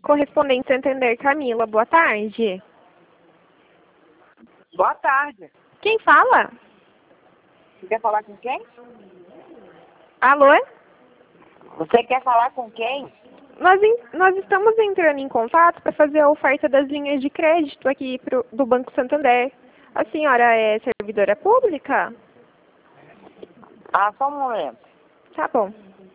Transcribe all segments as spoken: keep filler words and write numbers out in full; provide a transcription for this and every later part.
Correspondente Santander, Camila, boa tarde. Boa tarde. Quem fala? Você quer falar com quem? Alô? Você quer falar com quem? Nós, en- nós estamos entrando em contato para fazer a oferta das linhas de crédito aqui pro, do Banco Santander. A senhora é servidora pública? Ah, só um momento. Tá bom.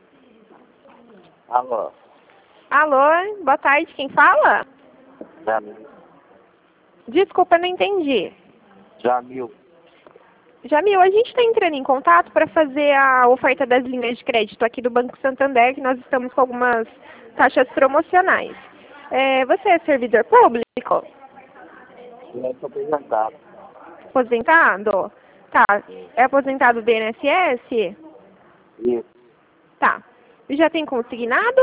Alô. Alô, boa tarde, quem fala? Jamil. Desculpa, não entendi. Jamil. Jamil, a gente está entrando em contato para fazer a oferta das linhas de crédito aqui do Banco Santander, que nós estamos com algumas taxas promocionais. É, você é servidor público? Eu sou apresentado. Aposentado? Tá. É aposentado do I N S S? Isso. Tá. E já tem consignado?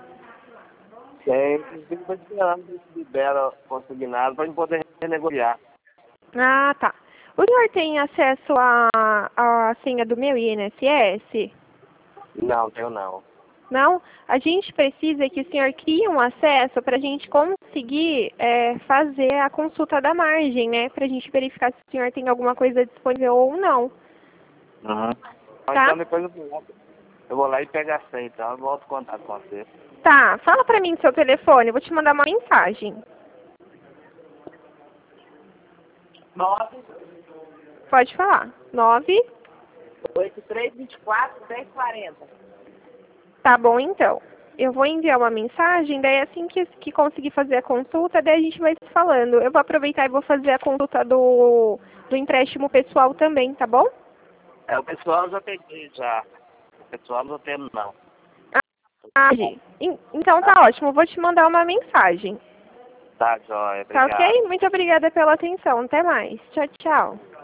Tem, estou esperando que se libera consignado para poder renegociar. Ah, tá. O senhor tem acesso à, à senha do meu I N S S? Não, tenho não. Não? A gente precisa que o senhor crie um acesso para a gente conseguir é, fazer a consulta da margem, né? Para a gente verificar se o senhor tem alguma coisa disponível ou não. Uhum. Tá? Então depois eu volto. Eu vou lá e pego a senha, então eu volto a contar com você. Tá, fala para mim seu telefone, eu vou te mandar uma mensagem. nove Pode falar. Nove. oito três dois quatro dez quarenta. Tá bom, então. Eu vou enviar uma mensagem, daí assim que, que conseguir fazer a consulta, daí a gente vai se falando. Eu vou aproveitar e vou fazer a consulta do, do empréstimo pessoal também, tá bom? É, o pessoal eu já peguei já. O pessoal não tem não. Ah, Gi. En- então tá ótimo, eu vou te mandar uma mensagem. Tá, joia. Tá Obrigado. ok? Muito obrigada pela atenção. Até mais. Tchau, tchau.